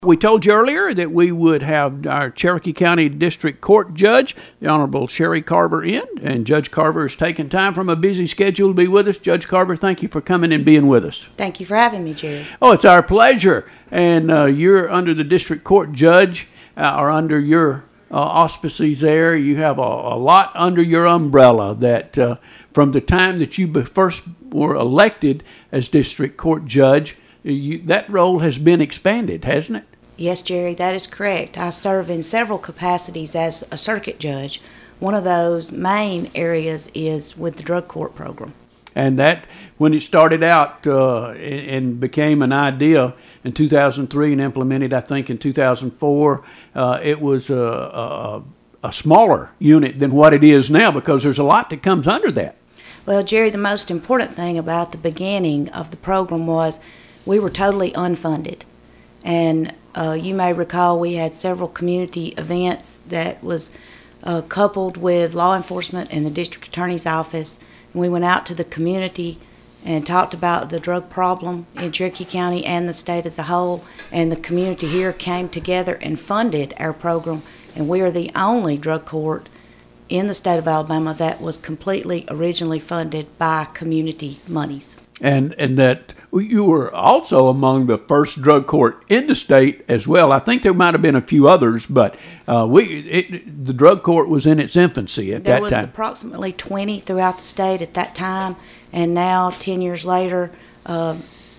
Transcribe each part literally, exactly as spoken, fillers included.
We told you earlier that we would have our Cherokee County District Court Judge, the Honorable Sherry Carver, in, and Judge Carver has taken time from a busy schedule to be with us. Judge Carver, thank you for coming and being with us. Thank you for having me, Jerry. Oh, it's our pleasure. And uh, you're under the District Court Judge, uh, or under your uh, auspices there. You have a, a lot under your umbrella that uh, from the time that you be- first were elected as District Court Judge, you, that role has been expanded, hasn't it? Yes, Jerry, that is correct. I serve in several capacities as a circuit judge. One of those main areas is with the drug court program. And that, when it started out uh, and became an idea in two thousand three and implemented, I think, in two thousand four, uh, it was a, a, a smaller unit than what it is now because there's a lot that comes under that. Well, Jerry, the most important thing about the beginning of the program was we were totally unfunded. And uh, you may recall we had several community events that was uh, coupled with law enforcement and the district attorney's office. And we went out to the community and talked about the drug problem in Cherokee County and the state as a whole. And the community here came together and funded our program. And we are the only drug court in the state of Alabama that was completely originally funded by community monies. And and that you were also among the first drug court in the state as well. I think there might have been a few others, but uh, we it, the drug court was in its infancy at there that time. There was approximately twenty throughout the state at that time, and now, ten years later, uh,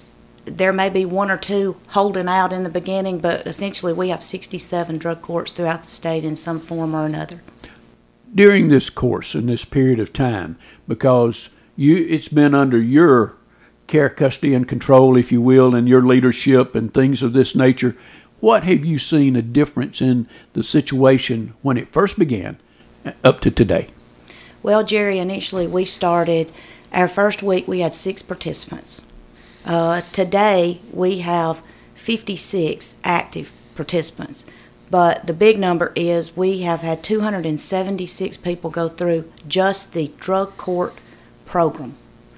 there may be one or two holding out in the beginning, but essentially we have sixty-seven drug courts throughout the state in some form or another. During this course, in this period of time, because you it's been under your care, custody, and control, if you will, and your leadership and things of this nature, what have you seen a difference in the situation when it first began up to today? Well, Jerry, initially we started, our first week we had six participants. Uh, today we have fifty-six active participants. But the big number is we have had two hundred seventy-six people go through just the drug court program.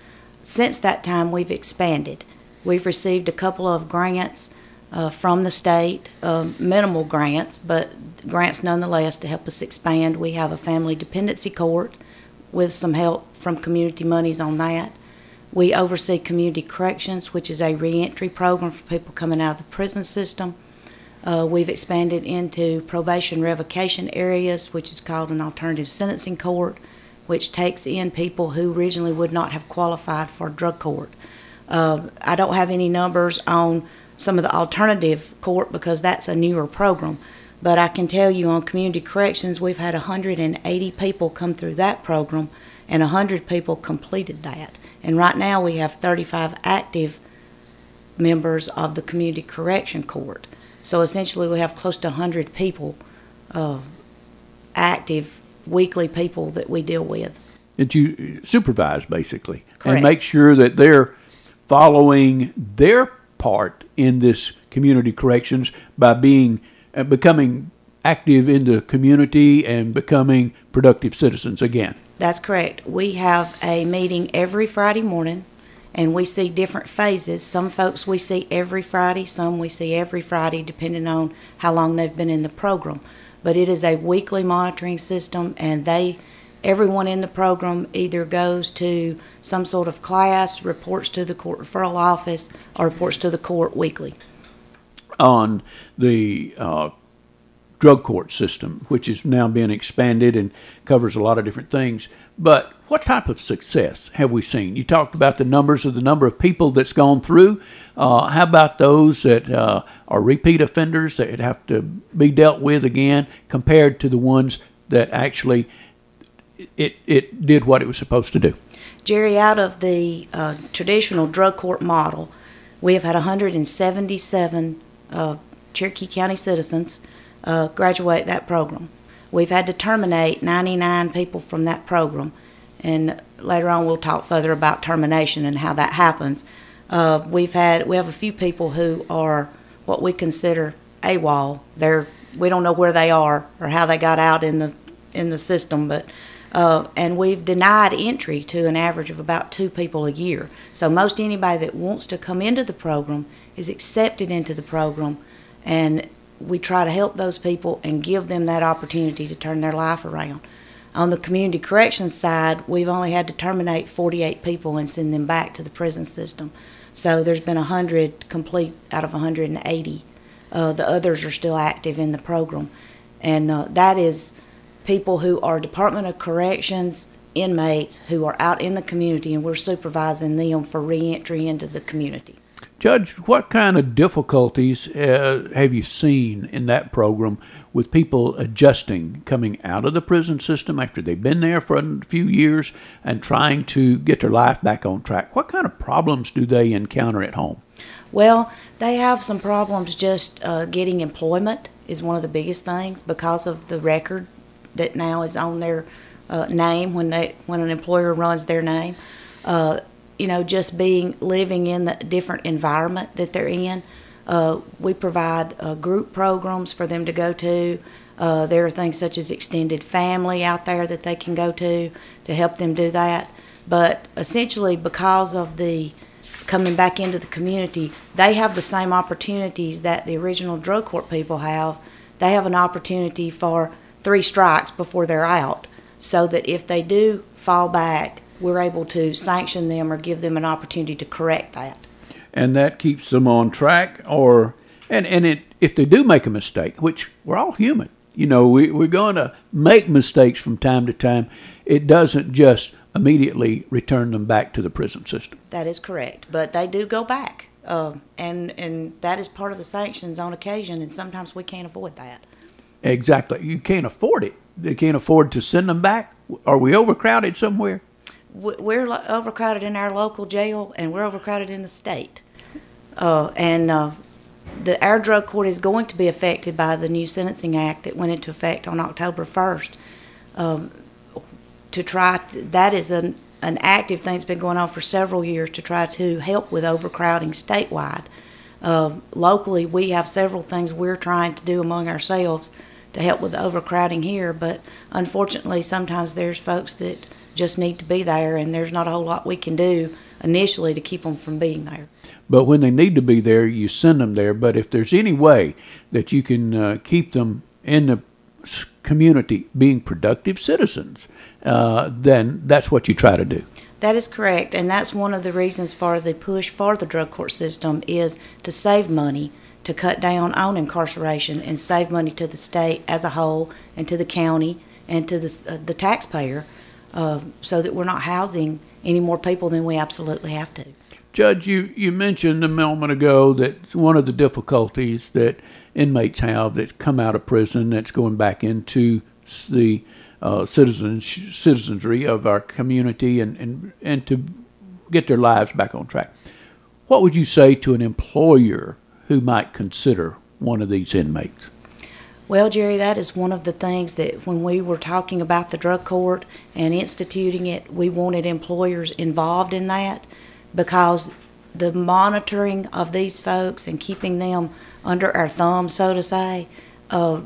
Since that time, we've expanded. We've received a couple of grants uh, from the state, uh, minimal grants, but grants nonetheless to help us expand. We have a family dependency court with some help from community monies on that. We oversee community corrections, which is a reentry program for people coming out of the prison system. Uh, we've expanded into probation revocation areas, which is called an alternative sentencing court, which takes in people who originally would not have qualified for drug court. Uh, I don't have any numbers on some of the alternative court because that's a newer program, but I can tell you on community corrections we've had one hundred eighty people come through that program and one hundred people completed that. And right now we have thirty-five active members of the community correction court. So essentially we have close to one hundred people, uh, active weekly people that we deal with. That you supervise, basically. Correct. And make sure that they're following their part in this community corrections by being, uh, becoming active in the community and becoming productive citizens again. That's correct. We have a meeting every Friday morning, and we see different phases. Some folks we see every Friday, some we see every Friday, depending on how long they've been in the program. But it is a weekly monitoring system, and they, everyone in the program either goes to some sort of class, reports to the court referral office, or reports to the court weekly. On the uh, drug court system, which is now being expanded and covers a lot of different things, but what type of success have we seen? You talked about the numbers of the number of people that's gone through. Uh, how about those that uh, are repeat offenders that have to be dealt with again compared to the ones that actually it, it did what it was supposed to do? Jerry, out of the uh, traditional drug court model, we have had one hundred seventy-seven uh, Cherokee County citizens uh, graduate that program. We've had to terminate ninety-nine people from that program, and later on we'll talk further about termination and how that happens. Uh, we've had we have a few people who are what we consider AWOL. They're we don't know where they are or how they got out in the in the system, but uh, and we've denied entry to an average of about two people a year. So most anybody that wants to come into the program is accepted into the program, And we try to help those people and give them that opportunity to turn their life around. On the community corrections side, we've only had to terminate forty-eight people and send them back to the prison system. So there's been one hundred complete out of one hundred eighty. Uh, the others are still active in the program. And uh, that is people who are Department of Corrections inmates who are out in the community, and we're supervising them for reentry into the community. Judge, what kind of difficulties uh, have you seen in that program with people adjusting, coming out of the prison system after they've been there for a few years and trying to get their life back on track? What kind of problems do they encounter at home? Well, they have some problems just uh, getting employment is one of the biggest things because of the record that now is on their uh, name when they when an employer runs their name. Uh, you know, just being living in the different environment that they're in. Uh, we provide uh, group programs for them to go to. Uh, there are things such as extended family out there that they can go to to help them do that. But essentially, because of the coming back into the community, they have the same opportunities that the original drug court people have. They have an opportunity for three strikes before they're out, so that if they do fall back, we're able to sanction them or give them an opportunity to correct that. And that keeps them on track, or and and it, if they do make a mistake, which we're all human, you know, we, we're going to make mistakes from time to time, it doesn't just immediately return them back to the prison system. That is correct, but they do go back, uh, and and that is part of the sanctions on occasion, and sometimes we can't avoid that. Exactly. You can't afford it. They can't afford to send them back. Are we overcrowded somewhere? We're overcrowded in our local jail, and we're overcrowded in the state. Uh, and uh, the our drug court is going to be affected by the new Sentencing Act that went into effect on October first. Um, to try, that is an, an active thing that's been going on for several years to try to help with overcrowding statewide. Uh, locally, we have several things we're trying to do among ourselves to help with the overcrowding here, but unfortunately, sometimes there's folks that just need to be there, and there's not a whole lot we can do initially to keep them from being there. But when they need to be there, you send them there. But if there's any way that you can uh, keep them in the community being productive citizens, uh, then that's what you try to do. That is correct, and that's one of the reasons for the push for the drug court system is to save money, to cut down on incarceration and save money to the state as a whole and to the county and to the, uh, the taxpayer. Uh, so that we're not housing any more people than we absolutely have to. Judge, you, you mentioned a moment ago that one of the difficulties that inmates have that come out of prison that's going back into the uh, citizens, citizenry of our community and, and, and to get their lives back on track. What would you say to an employer who might consider one of these inmates? Well, Jerry, that is one of the things that when we were talking about the drug court and instituting it, we wanted employers involved in that because the monitoring of these folks and keeping them under our thumb, so to say, uh,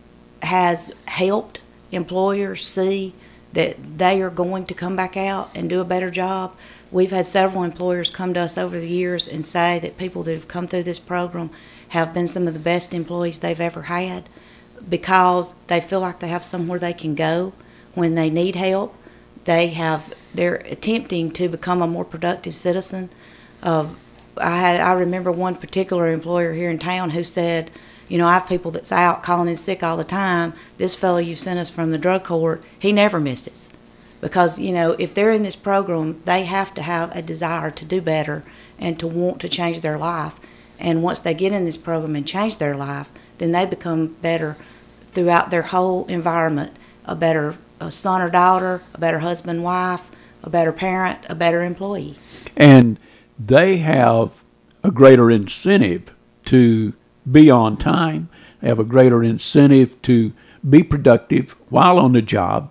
has helped employers see that they are going to come back out and do a better job. We've had several employers come to us over the years and say that people that have come through this program have been some of the best employees they've ever had, because they feel like they have somewhere they can go when they need help. They have, they're attempting to become a more productive citizen. Uh, I had, I remember one particular employer here in town who said, you know, I have people that's out calling in sick all the time. This fellow you sent us from the drug court, he never misses. Because, you know, if they're in this program, they have to have a desire to do better and to want to change their life. And once they get in this program and change their life, then they become better throughout their whole environment, a better a son or daughter, a better husband, wife, a better parent, a better employee. And they have a greater incentive to be on time. They have a greater incentive to be productive while on the job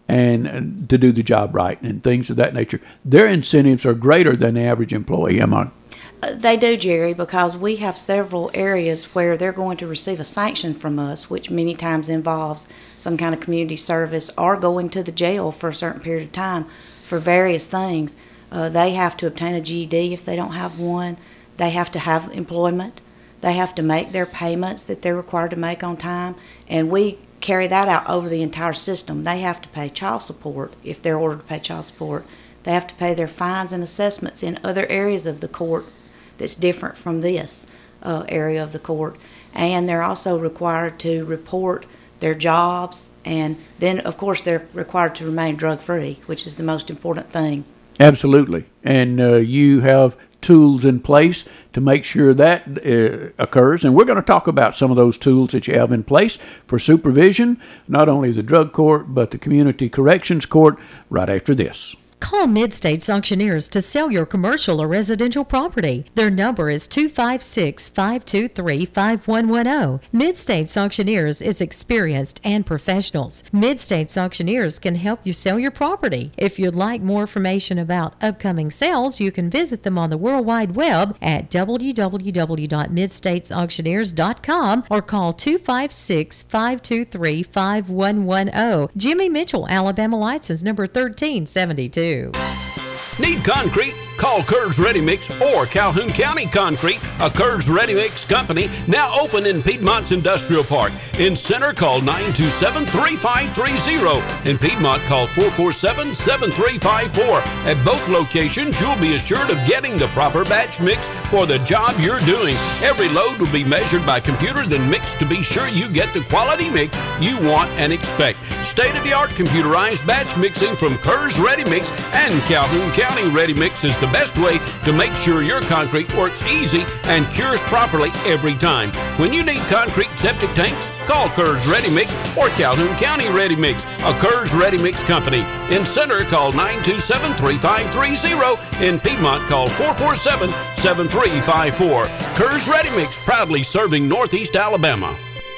and to do the job right and things of that nature. Their incentives are greater than the average employee, am I? Uh, they do, Jerry, because we have several areas where they're going to receive a sanction from us, which many times involves some kind of community service or going to the jail for a certain period of time for various things. Uh, they have to obtain a G E D if they don't have one. They have to have employment. They have to make their payments that they're required to make on time, and we carry that out over the entire system. They have to pay child support if they're ordered to pay child support. They have to pay their fines and assessments in other areas of the court that's different from this uh, area of the court. And they're also required to report their jobs, and then, of course, they're required to remain drug-free, which is the most important thing. Absolutely. And uh, you have tools in place to make sure that uh, occurs. And we're going to talk about some of those tools that you have in place for supervision, not only the drug court, but the community corrections court, right after this. Call Mid-States Auctioneers to sell your commercial or residential property. Their number is two five six, five two three, five one one zero. Mid-States Auctioneers is experienced and professionals. Mid-States Auctioneers can help you sell your property. If you'd like more information about upcoming sales, you can visit them on the World Wide Web at w w w dot mid states auctioneers dot com or call two five six, five two three, five one one zero. Jimmy Mitchell, Alabama license number thirteen seventy-two. Need concrete? Call Kerr's Ready Mix or Calhoun County Concrete, a Kerr's Ready Mix company now open in Piedmont's Industrial Park. In Center, call nine two seven, three five three zero. In Piedmont, call four four seven, seven three five four. At both locations, you'll be assured of getting the proper batch mix for the job you're doing. Every load will be measured by computer, then mixed to be sure you get the quality mix you want and expect. State-of-the-art computerized batch mixing from Kerr's Ready Mix and Calhoun County Ready Mix is the best way to make sure your concrete works easy and cures properly every time. When you need concrete septic tanks, call Kerr's Ready Mix or Calhoun County Ready Mix, a Kerr's Ready Mix company. In Center, call nine two seven, three five three zero. In Piedmont, call four four seven, seven three five four. Kerr's Ready Mix, proudly serving Northeast Alabama.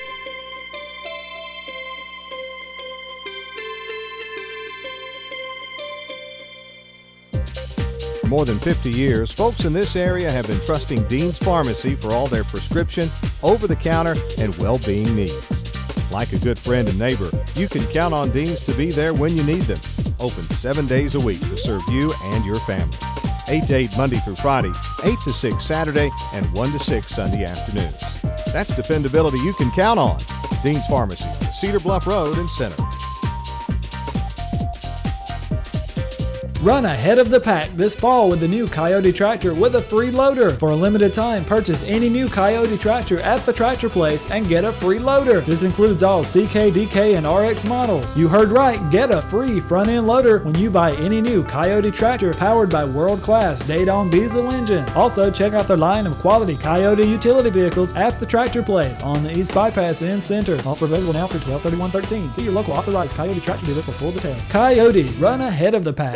For more than fifty years, folks in this area have been trusting Dean's Pharmacy for all their prescription, over-the-counter, and well-being needs. Like a good friend and neighbor, you can count on Dean's to be there when you need them. Open seven days a week to serve you and your family. eight to eight Monday through Friday, eight to six Saturday, and one to six Sunday afternoons. That's dependability you can count on. Dean's Pharmacy, Cedar Bluff Road in Center. Run ahead of the pack this fall with the new Coyote tractor with a free loader. For a limited time, purchase any new Coyote tractor at the Tractor Place and get a free loader. This includes all C K, D K, and R X models. You heard right, get a free front-end loader when you buy any new Coyote tractor powered by world-class Dayton diesel engines. Also, check out their line of quality Coyote utility vehicles at the Tractor Place on the East Bypass in Center. Offer available now through twelve thirty-one thirteen. See your local authorized Coyote tractor dealer for full details. Coyote, run ahead of the pack.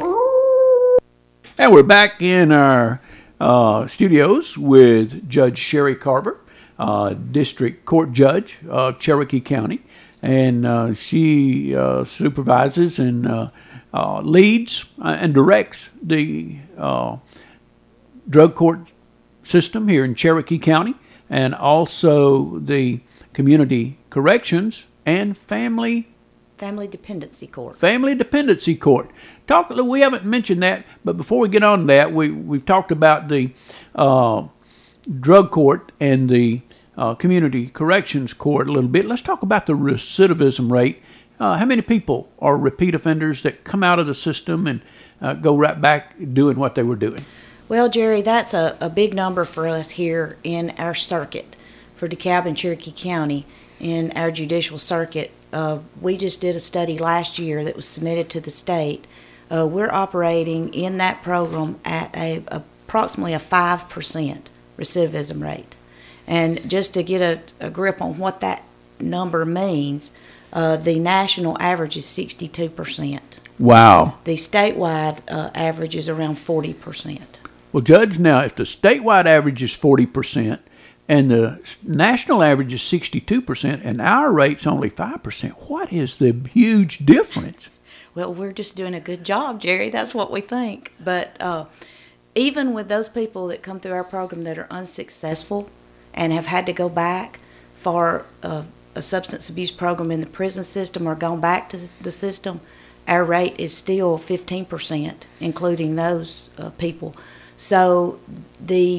And we're back in our uh, studios with Judge Sherry Carver, uh, District Court Judge of Cherokee County. And uh, she uh, supervises and uh, uh, leads uh, and directs the uh, drug court system here in Cherokee County, and also the community corrections and family Family Dependency Court. Family Dependency Court. Talk. We haven't mentioned that, but before we get on to that, we we've talked about the uh, drug court and the uh, community corrections court a little bit. Let's talk about the recidivism rate. Uh, how many people are repeat offenders that come out of the system and uh, go right back doing what they were doing? Well, Jerry, that's a, a big number for us here in our circuit for DeKalb and Cherokee County in our judicial circuit. Uh, we just did a study last year that was submitted to the state. Uh, we're operating in that program at a, approximately a five percent recidivism rate. And just to get a, a grip on what that number means, uh, the national average is sixty-two percent. Wow. The statewide uh, average is around forty percent. Well, Judge, now if the statewide average is forty percent, and the national average is sixty-two percent, and our rate's only five percent. What is the huge difference? Well, we're just doing a good job, Jerry. That's what we think. But uh, even with those people that come through our program that are unsuccessful and have had to go back for a, a substance abuse program in the prison system or gone back to the system, our rate is still fifteen percent, including those uh, people. So the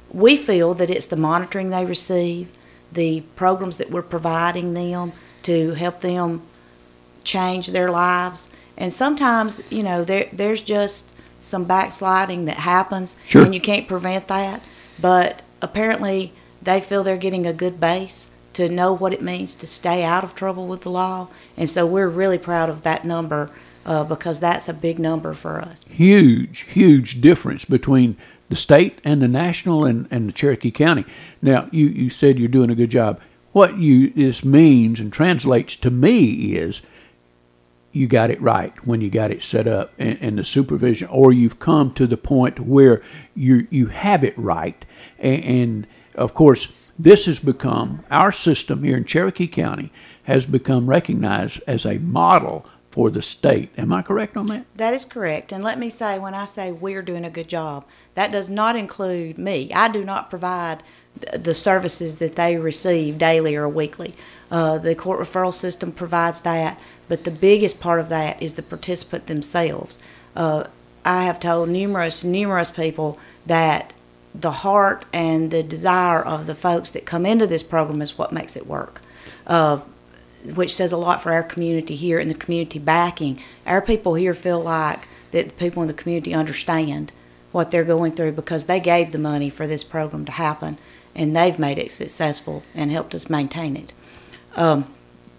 we feel that it's the monitoring they receive, the programs that we're providing them to help them change their lives. And sometimes, you know, there there's just some backsliding that happens, Sure. and you can't prevent that. But apparently they feel they're getting a good base to know what it means to stay out of trouble with the law. And so we're really proud of that number uh, because that's a big number for us. Huge, huge difference between the state and the national and, and the Cherokee County. Now, you, you said you're doing a good job. What you this means and translates to me is you got it right when you got it set up and, and the supervision, or you've come to the point where you you have it right. And, and of course, this has become, our system here in Cherokee County has become recognized as a model for the state. Am I correct on that? That is correct. And let me say, when I say we're doing a good job, that does not include me. I do not provide th- the services that they receive daily or weekly. Uh, the court referral system provides that, but the biggest part of that is the participant themselves. Uh, I have told numerous, numerous people that the heart and the desire of the folks that come into this program is what makes it work, uh, which says a lot for our community here and the community backing. Our people here feel like that the people in the community understand what they're going through because they gave the money for this program to happen, and they've made it successful and helped us maintain it. Um,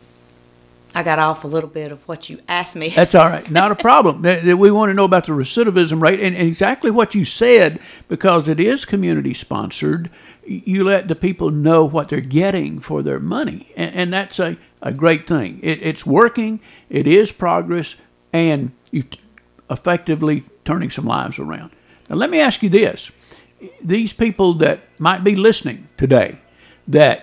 I got off a little bit of what you asked me. That's all right. Not a problem. We want to know about the recidivism rate and exactly what you said, because it is community sponsored. You let the people know what they're getting for their money, and, and that's a, a great thing. It, it's working. It is progress, and you're effectively turning some lives around. Now, let me ask you this. These people that might be listening today that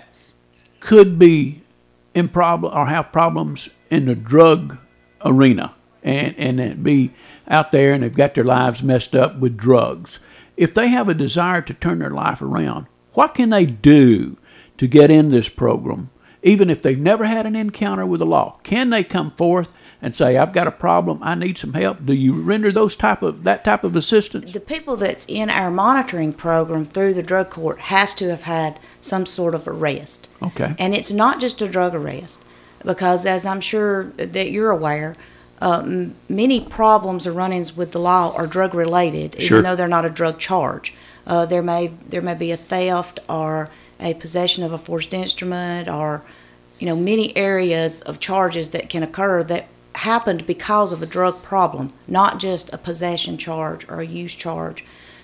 could be in problem or have problems in the drug arena and, and be out there and they've got their lives messed up with drugs. If they have a desire to turn their life around, what can they do to get in this program, even if they've never had an encounter with the law? Can they come forth and say, I've got a problem, I need some help? Do you render those type of that type of assistance? The people that's in our monitoring program through the drug court has to have had some sort of arrest. Okay. And it's not just a drug arrest, because as I'm sure that you're aware, uh, m- many problems or run-ins with the law are drug related, even Sure. though they're not a drug charge. Uh, there may there may be a theft or a possession of a forced instrument, or you know many areas of charges that can occur that happened because of a drug problem, not just a possession charge or a use charge.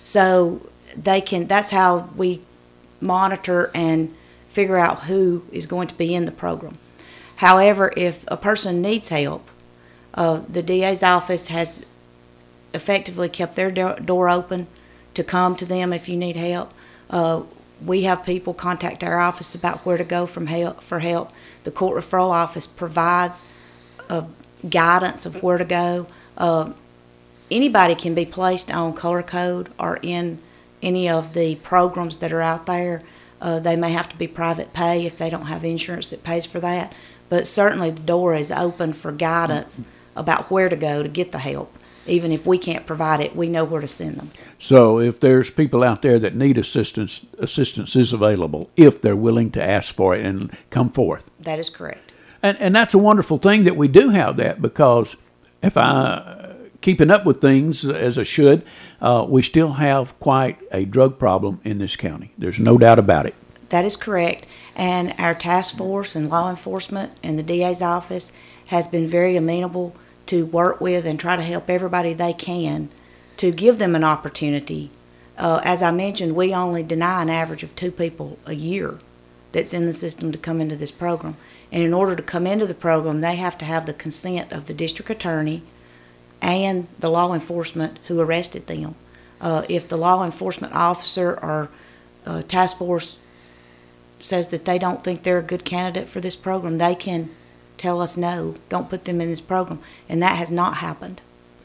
So they can. That's how we monitor and figure out who is going to be in the program. However, if a person needs help, uh, the D A's office has effectively kept their do- door open to come to them if you need help. Uh, we have people contact our office about where to go from help, for help. The court referral office provides uh, guidance of where to go. Uh, anybody can be placed on color code or in any of the programs that are out there. Uh, they may have to be private pay if they don't have insurance that pays for that. But certainly the door is open for guidance about where to go to get the help. Even if we can't provide it, we know where to send them. So if there's people out there that need assistance, assistance is available if they're willing to ask for it and come forth. That is correct. And and that's a wonderful thing that we do have that, because if I keeping up with things as I should, uh, we still have quite a drug problem in this county. There's no doubt about it. That is correct. And our task force and law enforcement and the D A's office has been very amenable to work with and try to help everybody they can to give them an opportunity. Uh, as I mentioned, we only deny an average of two people a year that's in the system to come into this program. And in order to come into the program, they have to have the consent of the district attorney and the law enforcement who arrested them. Uh, if the law enforcement officer or uh, task force says that they don't think they're a good candidate for this program, they can tell us no, don't put them in this program. And that has not happened.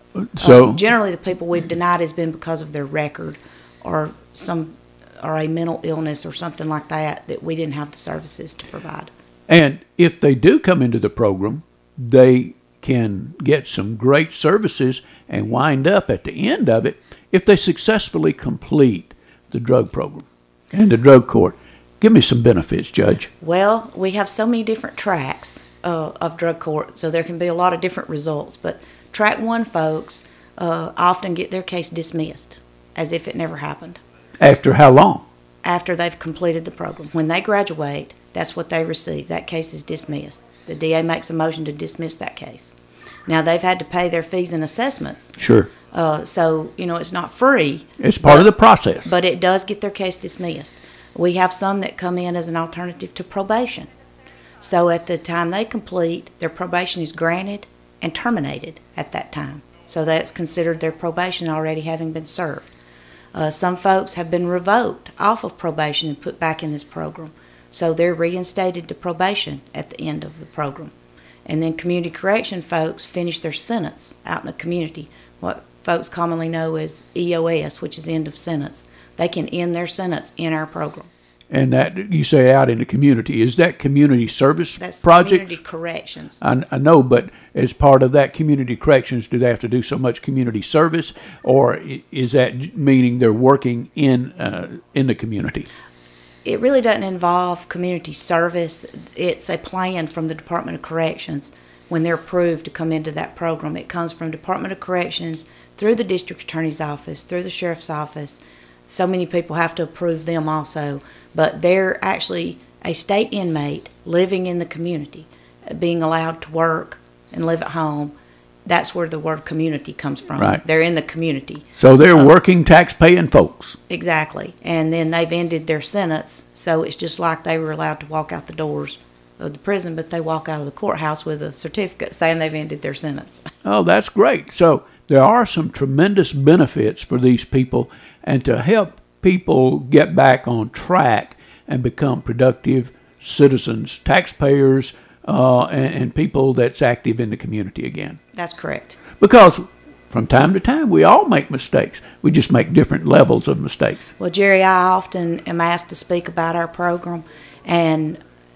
So Uh, generally, the people we've denied has been because of their record or some or a mental illness or something like that that we didn't have the services to provide. And if they do come into the program, they can get some great services and wind up at the end of it if they successfully complete the drug program. And the drug court. Give me some benefits, Judge. Well, we have so many different tracks uh, of drug court, so there can be a lot of different results. But track one folks uh, often get their case dismissed as if it never happened. After how long? After they've completed the program. When they graduate, that's what they receive. That case is dismissed. The D A makes a motion to dismiss that case. Now, they've had to pay their fees and assessments. Sure. Uh, so, you know, it's not free. It's part but, of the process. But it does get their case dismissed. We have some that come in as an alternative to probation. So at the time they complete, their probation is granted and terminated at that time. So that's considered their probation already having been served. Uh, some folks have been revoked off of probation and put back in this program. So they're reinstated to probation at the end of the program. And then community correction folks finish their sentence out in the community, what folks commonly know as E O S, which is end of sentence. They can end their sentence in our program. And that, you say out in the community, is that community service That's projects? community corrections. I, I know, but as part of that community corrections, do they have to do so much community service, or i- is that meaning they're working in uh, in the community? It really doesn't involve community service. It's a plan from the Department of Corrections when they're approved to come into that program. It comes from Department of Corrections through the District Attorney's Office, through the Sheriff's Office. So many people have to approve them also, but they're actually a state inmate living in the community, being allowed to work and live at home. That's where the word community comes from. Right. They're in the community. So they're Uh, working, tax-paying folks. Exactly. And then they've ended their sentence, so it's just like they were allowed to walk out the doors of the prison, but they walk out of the courthouse with a certificate saying they've ended their sentence. Oh, that's great. So there are some tremendous benefits for these people, and to help people get back on track and become productive citizens, taxpayers, uh, and, and people that's active in the community again. That's correct. Because from time to time, we all make mistakes. We just make different levels of mistakes. Well, Jerry, I often am asked to speak about our program, and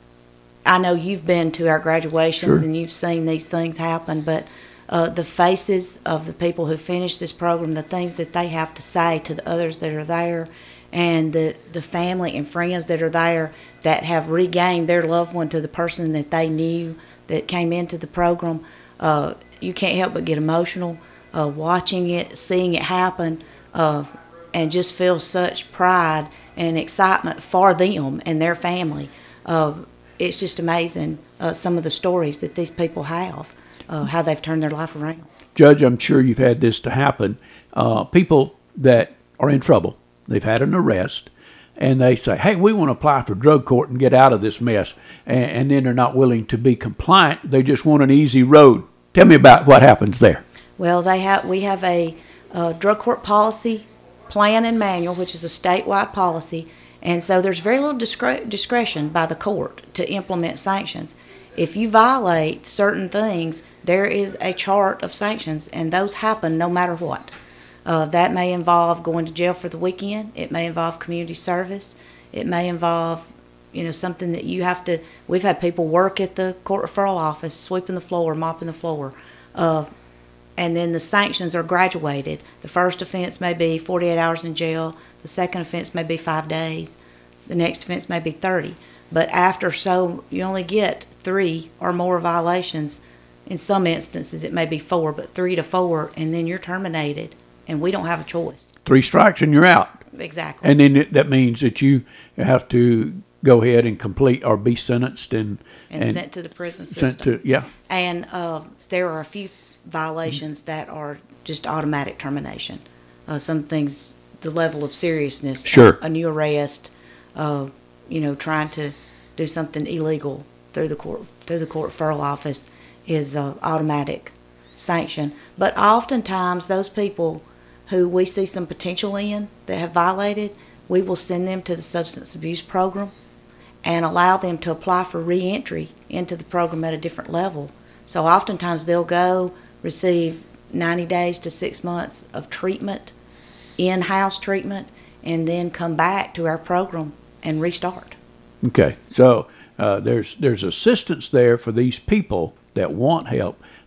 I know you've been to our graduations Sure. and you've seen these things happen, but uh, the faces of the people who finish this program, the things that they have to say to the others that are there, and the, the family and friends that are there that have regained their loved one to the person that they knew that came into the program, uh, you can't help but get emotional uh, watching it, seeing it happen, uh, and just feel such pride and excitement for them and their family. Uh, it's just amazing uh, some of the stories that these people have, uh, how they've turned their life around. Judge, I'm sure you've had this to happen. Uh, people that are in trouble, they've had an arrest, and they say, hey, we want to apply for drug court and get out of this mess. And, and then they're not willing to be compliant. They just want an easy road. Tell me about what happens there. Well, they have we have a uh, drug court policy plan and manual, which is a statewide policy, and so there's very little discre- discretion by the court to implement sanctions. If you violate certain things, there is a chart of sanctions, and those happen no matter what. Uh, that may involve going to jail for the weekend. It may involve community service. It may involve, you know, something that you have to. We've had people work at the court referral office, sweeping the floor, mopping the floor, uh, and then the sanctions are graduated. The first offense may be forty-eight hours in jail. The second offense may be five days. The next offense may be thirty. But after so, you only get three or more violations. In some instances, it may be four, but three to four, and then you're terminated. And we don't have a choice. Three strikes and you're out. Exactly. And then it, that means that you have to go ahead and complete or be sentenced and and, sent to the prison system. sent to yeah. And uh, there are a few violations that are just automatic termination. Uh, some things, the level of seriousness. Sure. A new arrest, uh, you know, trying to do something illegal through the court through the court referral office is uh, automatic sanction. But oftentimes those people who we see some potential in that have violated, we will send them to the substance abuse program and allow them to apply for reentry into the program at a different level. So oftentimes they'll go receive ninety days to six months of treatment, in-house treatment, and then come back to our program and restart. Okay, so uh, there's there's assistance there for these people that want help.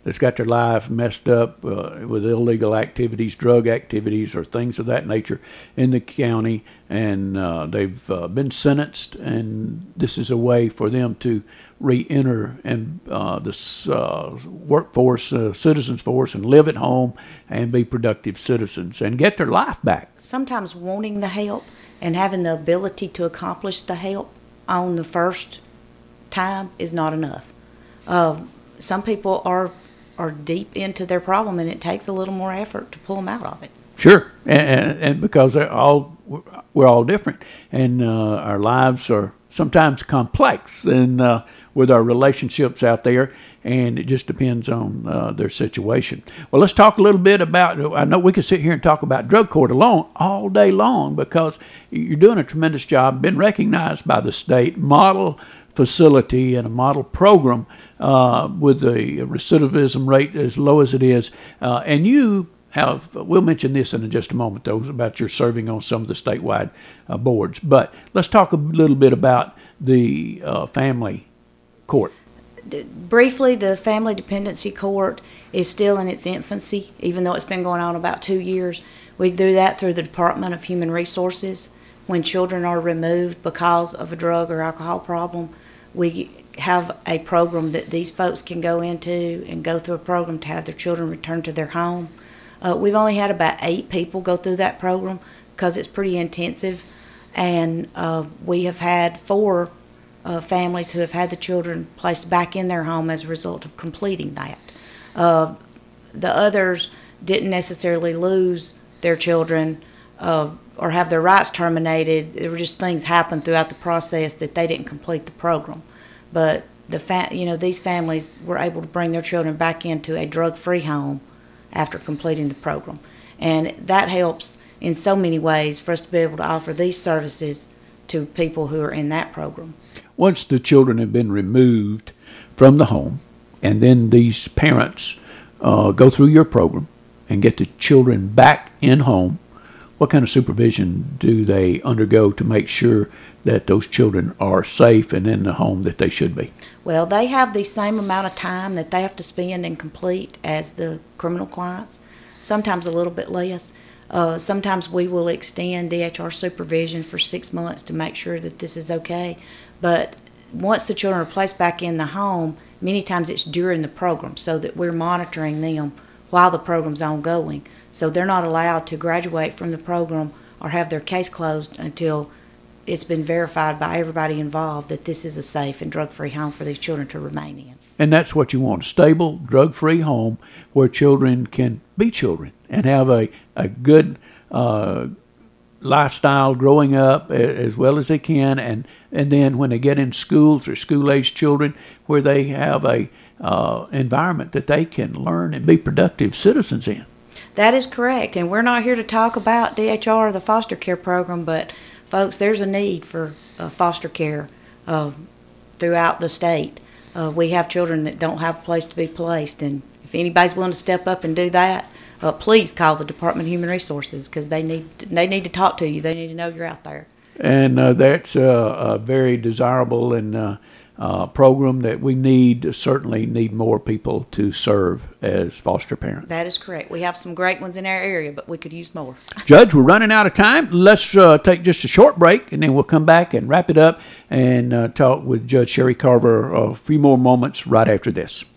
that's got their life messed up uh, with illegal activities, drug activities, or things of that nature in the county, and uh, they've uh, been sentenced, and this is a way for them to re-enter and uh, the uh, workforce, uh, citizens force, and live at home and be productive citizens and get their life back. Sometimes wanting the help and having the ability to accomplish the help on the first time is not enough. Uh, some people are are deep into their problem, and it takes a little more effort to pull them out of it. Sure, and, and because they're all we're all different, and uh, our lives are sometimes complex, and uh, with our relationships out there, and it just depends on uh, their situation. Well, let's talk a little bit about. I know we could sit here and talk about drug court alone all day long because you're doing a tremendous job, been recognized by the state, model facility and a model program uh, with the recidivism rate as low as it is, uh, and you. Have, we'll mention this in just a moment, though, about your serving on some of the statewide uh, boards. But let's talk a little bit about the uh, family court. Briefly, the Family Dependency Court is still in its infancy, even though it's been going on about two years. We do that through the Department of Human Resources. When children are removed because of a drug or alcohol problem, we have a program that these folks can go into and go through a program to have their children returned to their home. Uh, we've only had about eight people go through that program because it's pretty intensive, and uh, we have had four uh, families who have had the children placed back in their home as a result of completing that. Uh, the others didn't necessarily lose their children uh, or have their rights terminated. There were just things happened throughout the process that they didn't complete the program. But the fa- you know these families were able to bring their children back into a drug-free home after completing the program. And that helps in so many ways for us to be able to offer these services to people who are in that program. Once the children have been removed from the home, and then these parents uh, go through your program and get the children back in home, what kind of supervision do they undergo to make sure that those children are safe and in the home that they should be? Well, they have the same amount of time that they have to spend and complete as the criminal clients, sometimes a little bit less. Uh, sometimes we will extend D H R supervision for six months to make sure that this is okay. But once the children are placed back in the home, many times it's during the program so that we're monitoring them while the program's ongoing. So they're not allowed to graduate from the program or have their case closed until it's been verified by everybody involved that this is a safe and drug-free home for these children to remain in. And that's what you want, a stable, drug-free home where children can be children and have a, a good uh, lifestyle growing up as well as they can. And, and then when they get in schools or school-aged children, where they have a uh, environment that they can learn and be productive citizens in. That is correct. And we're not here to talk about D H R or the foster care program, but folks, there's a need for uh, foster care uh, throughout the state. Uh, we have children that don't have a place to be placed, and if anybody's willing to step up and do that, uh, please call the Department of Human Resources because they need to, they need to talk to you. They need to know you're out there. And uh, that's uh, a very desirable and uh, uh, program that we need, certainly need more people to serve as foster parents. That is correct. We have some great ones in our area, but we could use more. Judge, we're running out of time. Let's uh, take just a short break, and then we'll come back and wrap it up and uh, talk with Judge Sherry Carver a few more moments right after this.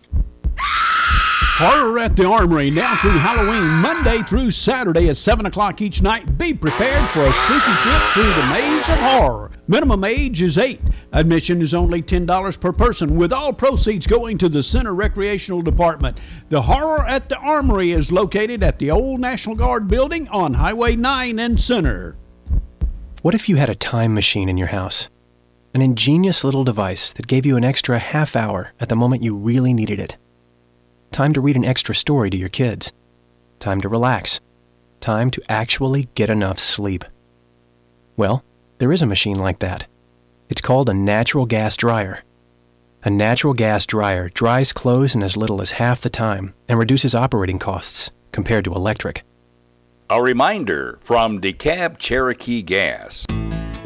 Horror at the Armory, now through Halloween, Monday through Saturday at seven o'clock each night. Be prepared for a spooky trip through the maze of horror. Minimum age is eight. Admission is only ten dollars per person, with all proceeds going to the Center Recreational Department. The Horror at the Armory is located at the old National Guard building on Highway nine in Center. What if you had a time machine in your house? An ingenious little device that gave you an extra half hour at the moment you really needed it. Time to read an extra story to your kids. Time to relax. Time to actually get enough sleep. Well, there is a machine like that. It's called a natural gas dryer. A natural gas dryer dries clothes in as little as half the time and reduces operating costs compared to electric. A reminder from DeKalb Cherokee Gas.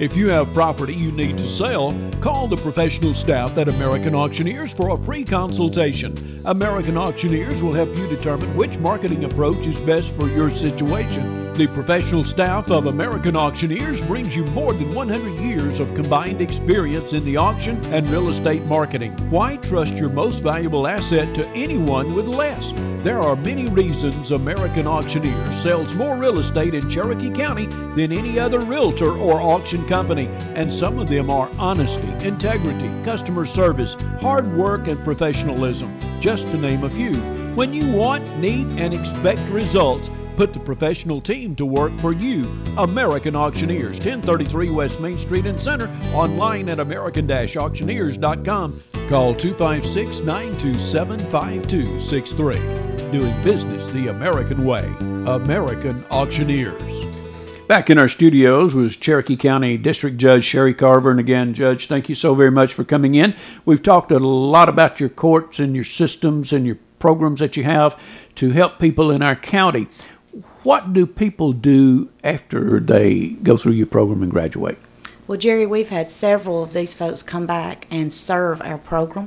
If you have property you need to sell, call the professional staff at American Auctioneers for a free consultation. American Auctioneers will help you determine which marketing approach is best for your situation. The professional staff of American Auctioneers brings you more than one hundred years of combined experience in the auction and real estate marketing. Why trust your most valuable asset to anyone with less? There are many reasons American Auctioneers sells more real estate in Cherokee County than any other realtor or auction company, and some of them are honesty, integrity, customer service, hard work, and professionalism, just to name a few. When you want, need, and expect results, put the professional team to work for you. American Auctioneers, ten thirty-three West Main Street in Center, online at american dash auctioneers dot com. Call two five six, nine two seven, five two six three. Doing business the American way. American Auctioneers. Back in our studios was Cherokee County District Judge Sherry Carver. And again, Judge, thank you so very much for coming in. We've talked a lot about your courts and your systems and your programs that you have to help people in our county. What do people do after they go through your program and graduate? Well, Jerry, we've had several of these folks come back and serve our program.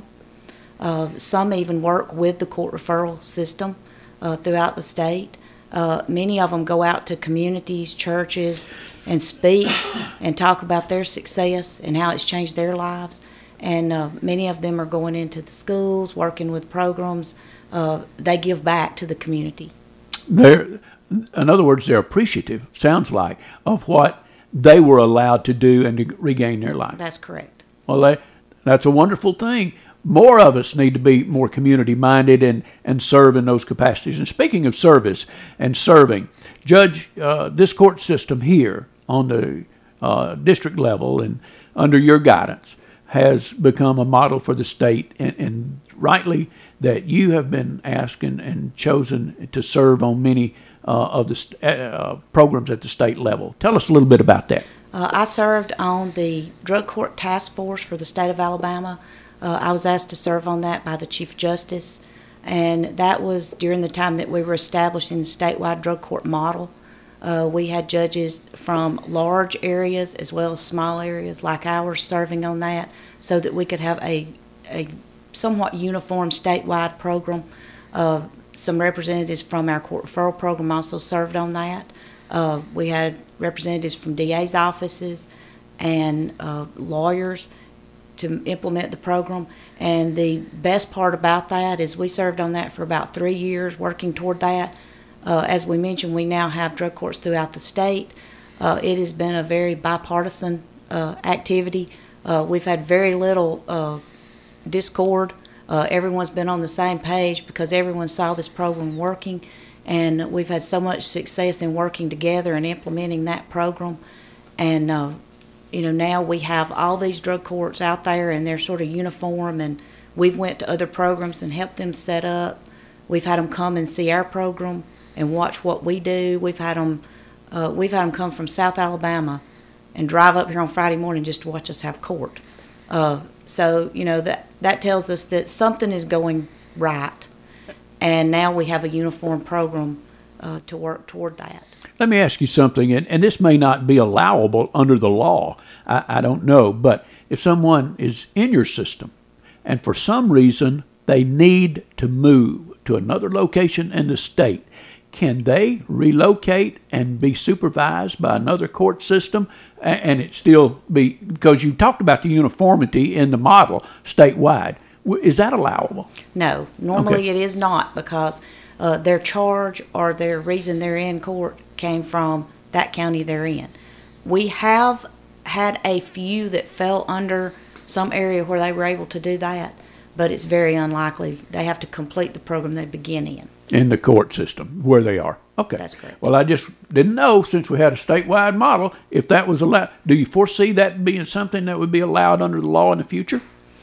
Uh, some even work with the court referral system uh, throughout the state. Uh, many of them go out to communities, churches, and speak and talk about their success and how it's changed their lives. And uh, many of them are going into the schools, working with programs. Uh, they give back to the community. They're, in other words, they're appreciative, sounds like, of what they were allowed to do and to regain their life. That's correct. Well, they, that's a wonderful thing. More of us need to be more community-minded and, and serve in those capacities. And speaking of service and serving, Judge, uh, this court system here on the uh, district level and under your guidance has become a model for the state, and, and rightly that you have been asked and, and chosen to serve on many uh, of the st- uh, programs at the state level. Tell us a little bit about that. Uh, I served on the Drug Court Task Force for the state of Alabama. Uh, I was asked to serve on that by the Chief Justice, and that was during the time that we were establishing the statewide drug court model. Uh, we had judges from large areas as well as small areas like ours serving on that so that we could have a, a somewhat uniform statewide program. Uh, some representatives from our court referral program also served on that. Uh, we had representatives from D A's offices and uh, lawyers to implement the program. And the best part about that is we served on that for about three years working toward that. Uh, as we mentioned, we now have drug courts throughout the state. Uh, it has been a very bipartisan uh, activity. Uh, we've had very little uh, discord. Uh, everyone's been on the same page because everyone saw this program working, and we've had so much success in working together and implementing that program. And uh, you know, now we have all these drug courts out there, and they're sort of uniform, and we've went to other programs and helped them set up. We've had them come and see our program and watch what we do. We've had them, uh, we've had them come from South Alabama and drive up here on Friday morning just to watch us have court. Uh, so, you know, that, that tells us that something is going right, and now we have a uniform program uh, to work toward that. Let me ask you something, and, and this may not be allowable under the law. I, I don't know, but if someone is in your system and for some reason they need to move to another location in the state, can they relocate and be supervised by another court system and, and it still be, because you talked about the uniformity in the model statewide, is that allowable? No, normally Okay. it is not, because uh, their charge or their reason they're in court came from that county they're in. We have had a few that fell under some area where they were able to do that, but it's very unlikely. They have to complete the program they begin in. In the court system where they are. Okay. That's correct. Well, I just didn't know, since we had a statewide model, if that was allowed. Do you foresee that being something that would be allowed under the law in the future?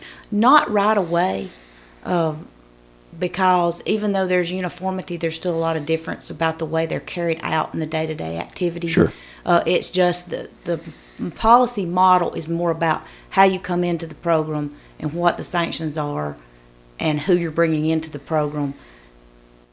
Not right away, uh, because even though there's uniformity, there's still a lot of difference about the way they're carried out in the day-to-day activities. Sure. Uh, it's just the, the policy model is more about how you come into the program and what the sanctions are and who you're bringing into the program.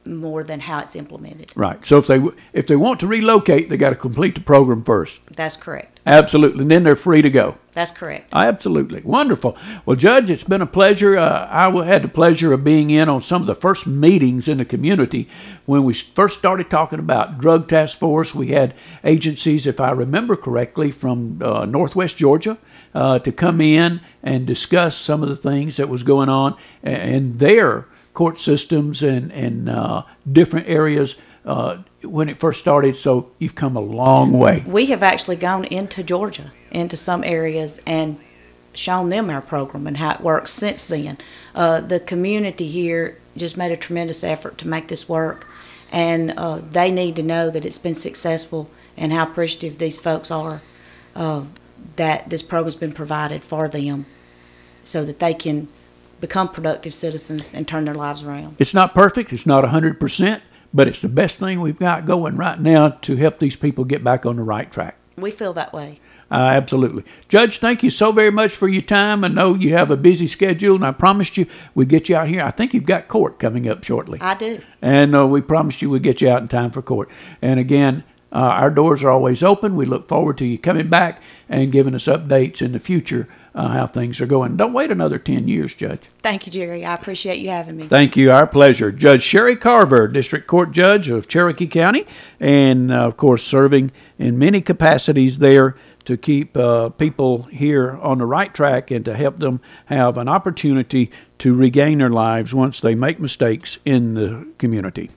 more than how it's implemented. Right. So if they if they want to relocate, they got to complete the program first. That's correct. Absolutely. And then they're free to go. That's correct. Absolutely. Wonderful. Well, Judge, it's been a pleasure. Uh, I had the pleasure of being in on some of the first meetings in the community when we first started talking about drug task force. We had agencies, if I remember correctly, from uh, Northwest Georgia uh, to come in and discuss some of the things that was going on in their court systems and, and uh, different areas uh, when it first started. So you've come a long way. We have actually gone into Georgia, into some areas, and shown them our program and how it works since then. Uh, the community here just made a tremendous effort to make this work, and uh, they need to know that it's been successful and how appreciative these folks are uh, that this program's been provided for them so that they can become productive citizens and turn their lives around. It's not perfect. It's not one hundred percent, but it's the best thing we've got going right now to help these people get back on the right track. We feel that way. Uh, absolutely. Judge, thank you so very much for your time. I know you have a busy schedule, and I promised you we'd get you out here. I think you've got court coming up shortly. I do. And uh, we promised you we'd get you out in time for court. And again, uh, our doors are always open. We look forward to you coming back and giving us updates in the future uh, how things are going. Don't wait another ten years, Judge. Thank you, Jerry. I appreciate you having me. Thank you. Our pleasure. Judge Sherry Carver, District Court Judge of Cherokee County, and, uh, of course, serving in many capacities there to keep uh, people here on the right track and to help them have an opportunity to regain their lives once they make mistakes in the community.